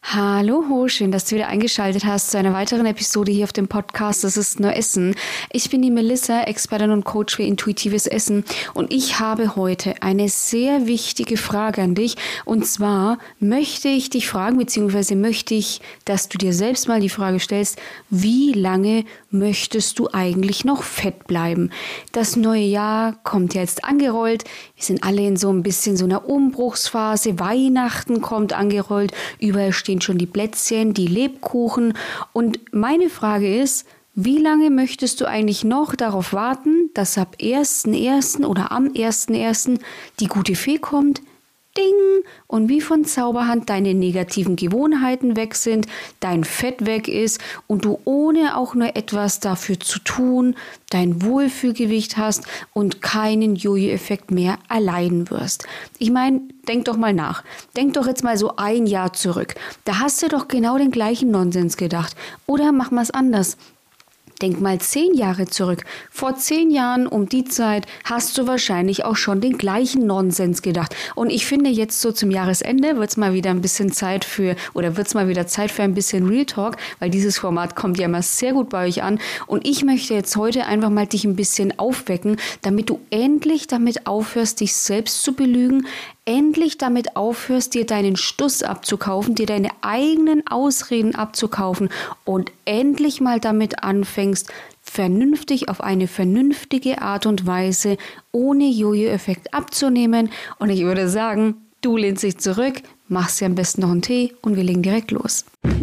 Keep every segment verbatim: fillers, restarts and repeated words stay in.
Hallo, schön, dass du wieder eingeschaltet hast zu einer weiteren Episode hier auf dem Podcast Das ist nur Essen. Ich bin die Melissa, Expertin und Coach für intuitives Essen und ich habe heute eine sehr wichtige Frage an dich und zwar möchte ich dich fragen, beziehungsweise möchte ich, dass du dir selbst mal die Frage stellst, wie lange möchtest du eigentlich noch fett bleiben? Das neue Jahr kommt ja jetzt angerollt, wir sind alle in so ein bisschen so einer Umbruchsphase, Weihnachten kommt angerollt, überall stehen schon die Plätzchen, die Lebkuchen. Und meine Frage ist, wie lange möchtest du eigentlich noch darauf warten, dass ab ersten ersten oder am ersten ersten die gute Fee kommt? Ding! Und wie von Zauberhand deine negativen Gewohnheiten weg sind, dein Fett weg ist und du ohne auch nur etwas dafür zu tun, dein Wohlfühlgewicht hast und keinen Jojo-Effekt mehr erleiden wirst. Ich meine, denk doch mal nach. Denk doch jetzt mal so ein Jahr zurück. Da hast du doch genau den gleichen Nonsens gedacht. Oder mach mal es anders. Denk mal zehn Jahre zurück. Vor zehn Jahren um die Zeit hast du wahrscheinlich auch schon den gleichen Nonsens gedacht. Und ich finde jetzt so zum Jahresende wird es mal wieder ein bisschen Zeit für, oder wird es mal wieder Zeit für ein bisschen Real Talk, weil dieses Format kommt ja immer sehr gut bei euch an. Und ich möchte jetzt heute einfach mal dich ein bisschen aufwecken, damit du endlich damit aufhörst, dich selbst zu belügen, endlich damit aufhörst, dir deinen Stuss abzukaufen, dir deine eigenen Ausreden abzukaufen und endlich mal damit anfängst, vernünftig auf eine vernünftige Art und Weise ohne Jojo-Effekt abzunehmen. Und ich würde sagen, du lehnst dich zurück, machst dir am besten noch einen Tee und wir legen direkt los.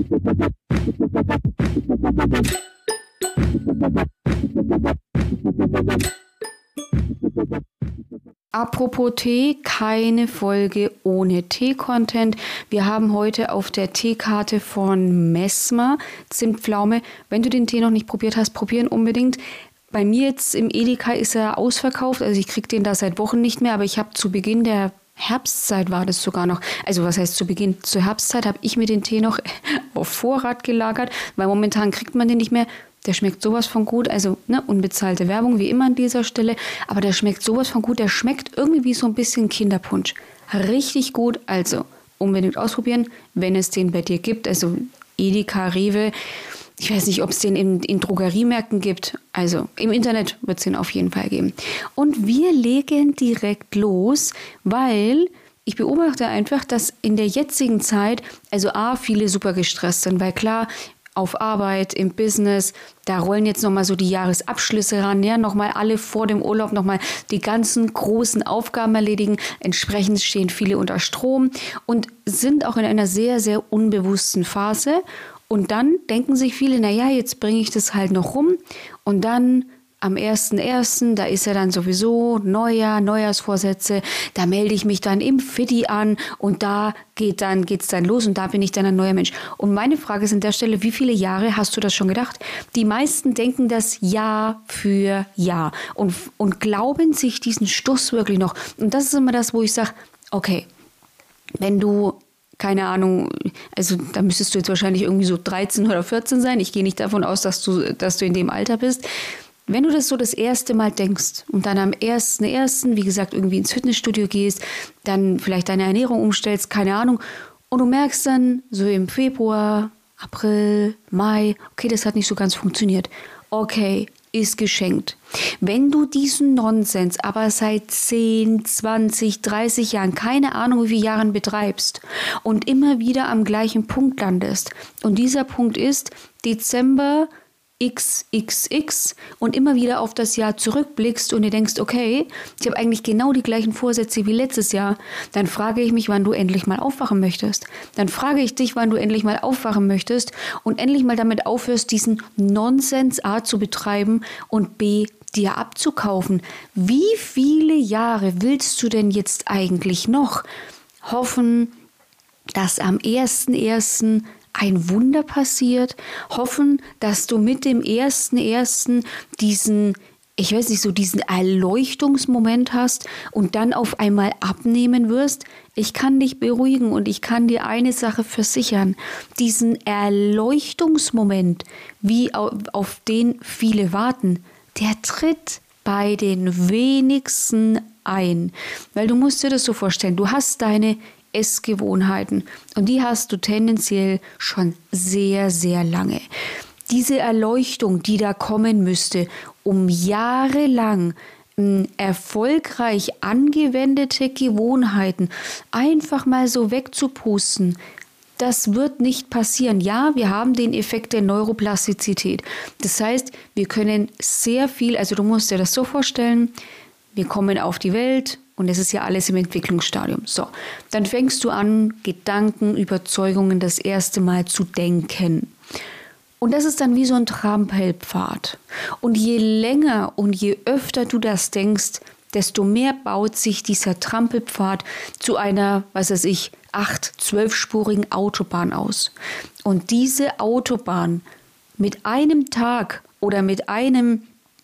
Apropos Tee, keine Folge ohne Tee-Content. Wir haben heute auf der Teekarte von Messmer Zimtpflaume. Wenn du den Tee noch nicht probiert hast, probieren unbedingt. Bei mir jetzt im Edeka ist er ausverkauft, also ich kriege den da seit Wochen nicht mehr, aber ich habe zu Beginn der Herbstzeit war das sogar noch, also was heißt zu Beginn, zur Herbstzeit habe ich mir den Tee noch auf Vorrat gelagert, weil momentan kriegt man den nicht mehr. Der schmeckt sowas von gut, also ne, unbezahlte Werbung wie immer an dieser Stelle, aber der schmeckt sowas von gut, der schmeckt irgendwie wie so ein bisschen Kinderpunsch. Richtig gut, also unbedingt ausprobieren, wenn es den bei dir gibt, also Edeka, Rewe, ich weiß nicht, ob es den in, in Drogeriemärkten gibt, also im Internet wird es den auf jeden Fall geben. Und wir legen direkt los, weil ich beobachte einfach, dass in der jetzigen Zeit, also A, viele super gestresst sind, weil klar, auf Arbeit, im Business, da rollen jetzt nochmal so die Jahresabschlüsse ran, ja, nochmal alle vor dem Urlaub nochmal die ganzen großen Aufgaben erledigen. Entsprechend stehen viele unter Strom und sind auch in einer sehr, sehr unbewussten Phase. Und dann denken sich viele, naja, jetzt bringe ich das halt noch rum und dann am ersten ersten, da ist ja dann sowieso Neujahr, Neujahrsvorsätze, da melde ich mich dann im Fitti an und da geht dann, geht's dann los und da bin ich dann ein neuer Mensch. Und meine Frage ist an der Stelle, wie viele Jahre hast du das schon gedacht? Die meisten denken das Jahr für Jahr und, und glauben sich diesen Stuss wirklich noch. Und das ist immer das, wo ich sage, okay, wenn du keine Ahnung, also da müsstest du jetzt wahrscheinlich irgendwie so dreizehn oder vierzehn sein. Ich gehe nicht davon aus, dass du, dass du in dem Alter bist. Wenn du das so das erste Mal denkst und dann am ersten ersten, wie gesagt, irgendwie ins Fitnessstudio gehst, dann vielleicht deine Ernährung umstellst, keine Ahnung, und du merkst dann so im Februar, April, Mai, okay, das hat nicht so ganz funktioniert. Okay, ist geschenkt. Wenn du diesen Nonsens aber seit zehn, zwanzig, dreißig Jahren, keine Ahnung wie viele Jahren betreibst und immer wieder am gleichen Punkt landest und dieser Punkt ist Dezember X X X und immer wieder auf das Jahr zurückblickst und dir denkst, okay, ich habe eigentlich genau die gleichen Vorsätze wie letztes Jahr, dann frage ich mich, wann du endlich mal aufwachen möchtest. Dann frage ich dich, wann du endlich mal aufwachen möchtest und endlich mal damit aufhörst, diesen Nonsens A zu betreiben und B dir abzukaufen. Wie viele Jahre willst du denn jetzt eigentlich noch hoffen, dass am ersten ersten ein Wunder passiert, hoffen, dass du mit dem ersten ersten diesen, ich weiß nicht, so diesen Erleuchtungsmoment hast und dann auf einmal abnehmen wirst? Ich kann dich beruhigen und ich kann dir eine Sache versichern. Diesen Erleuchtungsmoment, wie auf, auf den viele warten, der tritt bei den wenigsten ein. Weil du musst dir das so vorstellen, du hast deine Essgewohnheiten. Und die hast du tendenziell schon sehr, sehr lange. Diese Erleuchtung, die da kommen müsste, um jahrelang mh, erfolgreich angewendete Gewohnheiten einfach mal so wegzupusten, das wird nicht passieren. Ja, wir haben den Effekt der Neuroplastizität. Das heißt, wir können sehr viel, also du musst dir das so vorstellen, wir kommen auf die Welt und es ist ja alles im Entwicklungsstadium. So, dann fängst du an, Gedanken, Überzeugungen das erste Mal zu denken. Und das ist dann wie so ein Trampelpfad. Und je länger und je öfter du das denkst, desto mehr baut sich dieser Trampelpfad zu einer, was weiß ich, acht-, zwölfspurigen Autobahn aus. Und diese Autobahn mit einem Tag oder mit einem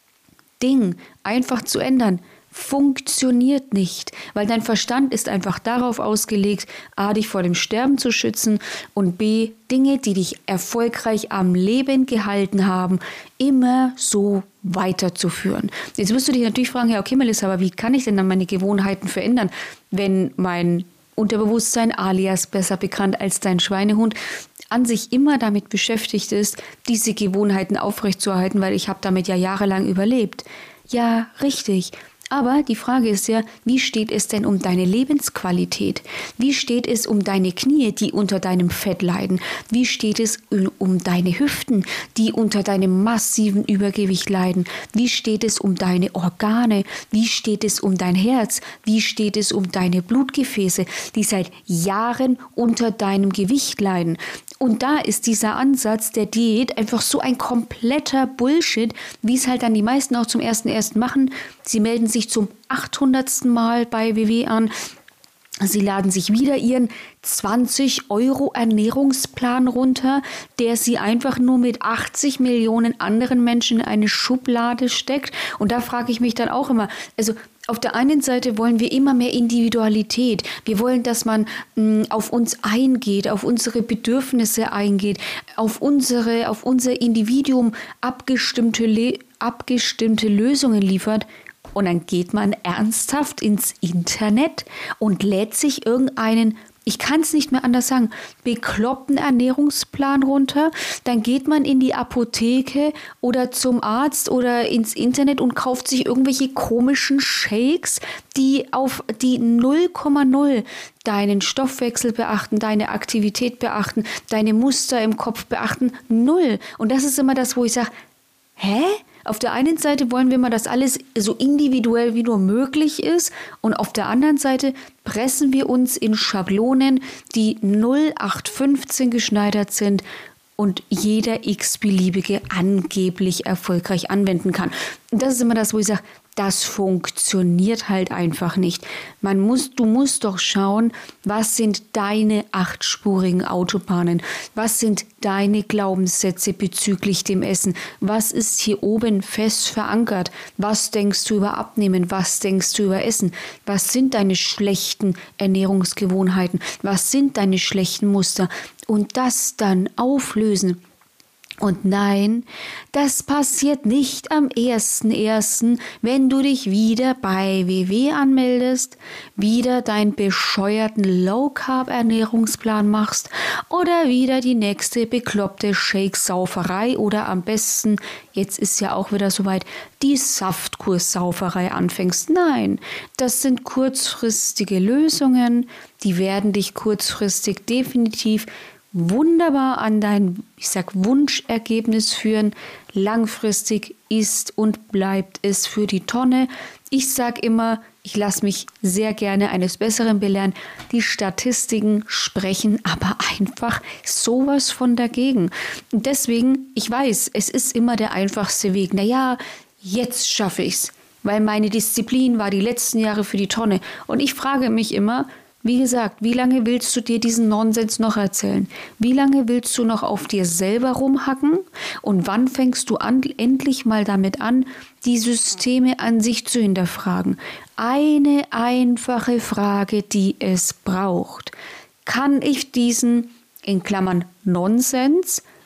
Ding einfach zu ändern, funktioniert nicht, weil dein Verstand ist einfach darauf ausgelegt, a, dich vor dem Sterben zu schützen und b, Dinge, die dich erfolgreich am Leben gehalten haben, immer so weiterzuführen. Jetzt wirst du dich natürlich fragen, ja okay Melissa, aber wie kann ich denn dann meine Gewohnheiten verändern, wenn mein Unterbewusstsein, alias besser bekannt als dein Schweinehund, an sich immer damit beschäftigt ist, diese Gewohnheiten aufrechtzuerhalten, weil ich habe damit ja jahrelang überlebt. Ja, richtig. Aber die Frage ist ja, wie steht es denn um deine Lebensqualität? Wie steht es um deine Knie, die unter deinem Fett leiden? Wie steht es um deine Hüften, die unter deinem massiven Übergewicht leiden? Wie steht es um deine Organe? Wie steht es um dein Herz? Wie steht es um deine Blutgefäße, die seit Jahren unter deinem Gewicht leiden? Und da ist dieser Ansatz der Diät einfach so ein kompletter Bullshit, wie es halt dann die meisten auch zum ersten ersten machen. Sie melden sich zum achthundertsten Mal bei W W an. Sie laden sich wieder ihren zwanzig Euro Ernährungsplan runter, der sie einfach nur mit achtzig Millionen anderen Menschen in eine Schublade steckt. Und da frage ich mich dann auch immer, also auf der einen Seite wollen wir immer mehr Individualität. Wir wollen, dass man mh, auf uns eingeht, auf unsere Bedürfnisse eingeht, auf unsere, auf unser Individuum abgestimmte, Le- abgestimmte Lösungen liefert. Und dann geht man ernsthaft ins Internet und lädt sich irgendeinen, ich kann es nicht mehr anders sagen, bekloppten Ernährungsplan runter. Dann geht man in die Apotheke oder zum Arzt oder ins Internet und kauft sich irgendwelche komischen Shakes, die auf die null Komma null deinen Stoffwechsel beachten, deine Aktivität beachten, deine Muster im Kopf beachten. Null. Und das ist immer das, wo ich sage, hä? Auf der einen Seite wollen wir mal, dass alles so individuell wie nur möglich ist und auf der anderen Seite pressen wir uns in Schablonen, die null acht fünfzehn geschneidert sind und jeder x-beliebige angeblich erfolgreich anwenden kann. Und das ist immer das, wo ich sage, das funktioniert halt einfach nicht. Man muss, du musst doch schauen, was sind deine achtspurigen Autobahnen? Was sind deine Glaubenssätze bezüglich dem Essen? Was ist hier oben fest verankert? Was denkst du über Abnehmen? Was denkst du über Essen? Was sind deine schlechten Ernährungsgewohnheiten? Was sind deine schlechten Muster? Und das dann auflösen. Und nein, das passiert nicht am ersten ersten, wenn du dich wieder bei W W anmeldest, wieder deinen bescheuerten Low-Carb-Ernährungsplan machst oder wieder die nächste bekloppte Shake-Sauferei oder am besten, jetzt ist ja auch wieder soweit, die Saftkurssauferei anfängst. Nein, das sind kurzfristige Lösungen, die werden dich kurzfristig definitiv wunderbar an dein, ich sag, Wunschergebnis führen. Langfristig ist und bleibt es für die Tonne. Ich sag immer, ich lasse mich sehr gerne eines Besseren belehren. Die Statistiken sprechen aber einfach sowas von dagegen. Und deswegen, ich weiß, es ist immer der einfachste Weg. Naja, jetzt schaffe ich's, weil meine Disziplin war die letzten Jahre für die Tonne. Und ich frage mich immer, wie gesagt, wie lange willst du dir diesen Nonsens noch erzählen? Wie lange willst du noch auf dir selber rumhacken? Und wann fängst du an, endlich mal damit an, die Systeme an sich zu hinterfragen? Eine einfache Frage, die es braucht. Kann ich diesen, in Klammern Nonsens,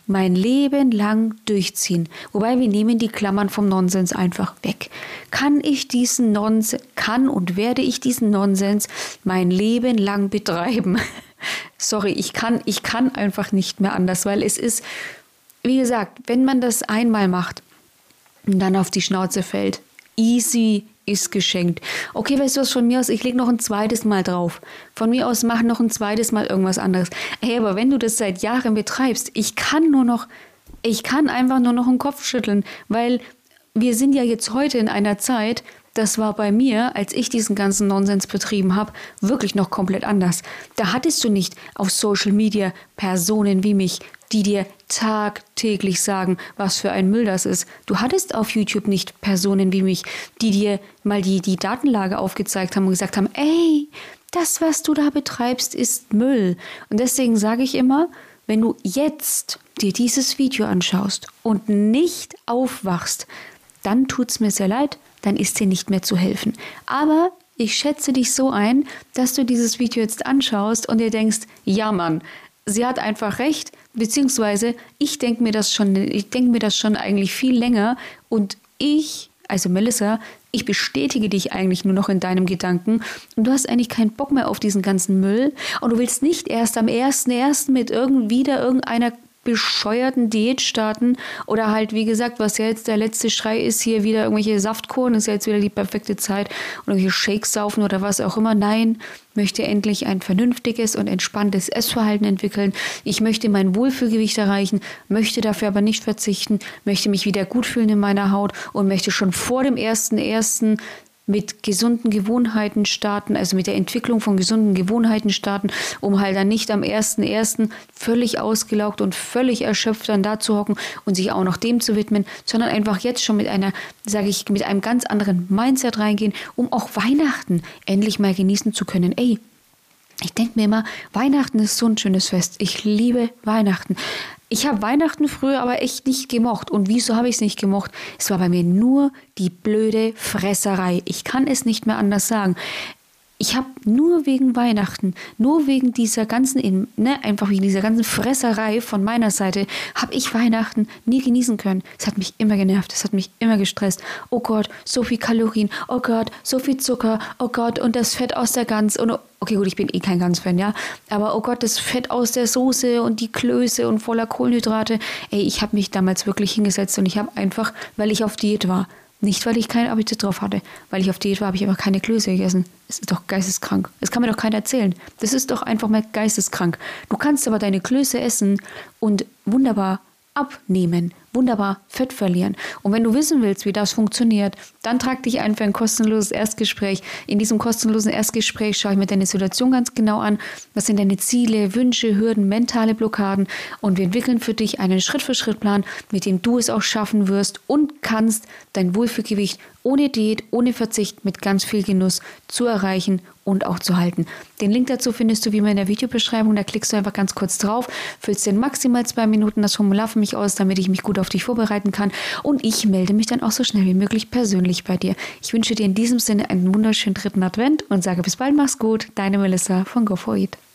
mein Leben lang durchziehen. Wobei wir nehmen die Klammern vom Nonsens einfach weg. Kann ich diesen Nonsens, kann und werde ich diesen Nonsens mein Leben lang betreiben? Sorry, ich kann, ich kann einfach nicht mehr anders, weil es ist, wie gesagt, wenn man das einmal macht und dann auf die Schnauze fällt, easy ist geschenkt. Okay, weißt du was, von mir aus, ich lege noch ein zweites Mal drauf. Von mir aus mach noch ein zweites Mal irgendwas anderes. Hey, aber wenn du das seit Jahren betreibst, ich kann nur noch, ich kann einfach nur noch den Kopf schütteln, weil wir sind ja jetzt heute in einer Zeit, das war bei mir, als ich diesen ganzen Nonsens betrieben habe, wirklich noch komplett anders. Da hattest du nicht auf Social Media Personen wie mich, die dir tagtäglich sagen, was für ein Müll das ist. Du hattest auf YouTube nicht Personen wie mich, die dir mal die, die Datenlage aufgezeigt haben und gesagt haben, ey, das, was du da betreibst, ist Müll. Und deswegen sage ich immer, wenn du jetzt dir dieses Video anschaust und nicht aufwachst, dann tut's mir sehr leid, dann ist dir nicht mehr zu helfen. Aber ich schätze dich so ein, dass du dieses Video jetzt anschaust und dir denkst, ja Mann, sie hat einfach recht, beziehungsweise ich denke mir das schon, ich denke mir das schon eigentlich viel länger und ich, also Melissa, ich bestätige dich eigentlich nur noch in deinem Gedanken und du hast eigentlich keinen Bock mehr auf diesen ganzen Müll und du willst nicht erst am ersten ersten mit irgend wieder irgendeiner bescheuerten Diät starten oder halt, wie gesagt, was ja jetzt der letzte Schrei ist, hier wieder irgendwelche Saftkuren, ist ja jetzt wieder die perfekte Zeit und irgendwelche Shakes saufen oder was auch immer. Nein, möchte endlich ein vernünftiges und entspanntes Essverhalten entwickeln. Ich möchte mein Wohlfühlgewicht erreichen, möchte dafür aber nicht verzichten, möchte mich wieder gut fühlen in meiner Haut und möchte schon vor dem ersten ersten mit gesunden Gewohnheiten starten, also mit der Entwicklung von gesunden Gewohnheiten starten, um halt dann nicht am ersten ersten völlig ausgelaugt und völlig erschöpft dann da zu hocken und sich auch noch dem zu widmen, sondern einfach jetzt schon mit einer, sage ich, mit einem ganz anderen Mindset reingehen, um auch Weihnachten endlich mal genießen zu können. Ey, ich denke mir immer, Weihnachten ist so ein schönes Fest. Ich liebe Weihnachten. Ich habe Weihnachten früher aber echt nicht gemocht. Und wieso habe ich es nicht gemocht? Es war bei mir nur die blöde Fresserei. Ich kann es nicht mehr anders sagen. Ich habe nur wegen Weihnachten, nur wegen dieser ganzen, ne, einfach wegen dieser ganzen Fresserei von meiner Seite, habe ich Weihnachten nie genießen können. Es hat mich immer genervt, es hat mich immer gestresst. Oh Gott, so viel Kalorien, oh Gott, so viel Zucker, oh Gott, und das Fett aus der Gans. Und okay, gut, ich bin eh kein Gans-Fan, ja, aber oh Gott, das Fett aus der Soße und die Klöße und voller Kohlenhydrate. Ey, ich habe mich damals wirklich hingesetzt und ich habe einfach, weil ich auf Diät war, nicht, weil ich keinen Appetit drauf hatte. Weil ich auf Diät war, habe ich einfach keine Klöße gegessen. Das ist doch geisteskrank. Das kann mir doch keiner erzählen. Das ist doch einfach mal geisteskrank. Du kannst aber deine Klöße essen und wunderbar abnehmen, wunderbar Fett verlieren. Und wenn du wissen willst, wie das funktioniert, dann trag dich ein für ein kostenloses Erstgespräch. In diesem kostenlosen Erstgespräch schaue ich mir deine Situation ganz genau an. Was sind deine Ziele, Wünsche, Hürden, mentale Blockaden? Und wir entwickeln für dich einen Schritt-für-Schritt-Plan, mit dem du es auch schaffen wirst und kannst, dein Wohlfühlgewicht ohne Diät, ohne Verzicht, mit ganz viel Genuss zu erreichen und auch zu halten. Den Link dazu findest du wie immer in der Videobeschreibung. Da klickst du einfach ganz kurz drauf, füllst in maximal zwei Minuten das Formular für mich aus, damit ich mich gut auf dich vorbereiten kann. Und ich melde mich dann auch so schnell wie möglich persönlich bei dir. Ich wünsche dir in diesem Sinne einen wunderschönen dritten Advent und sage bis bald, mach's gut. Deine Melissa von Go For It.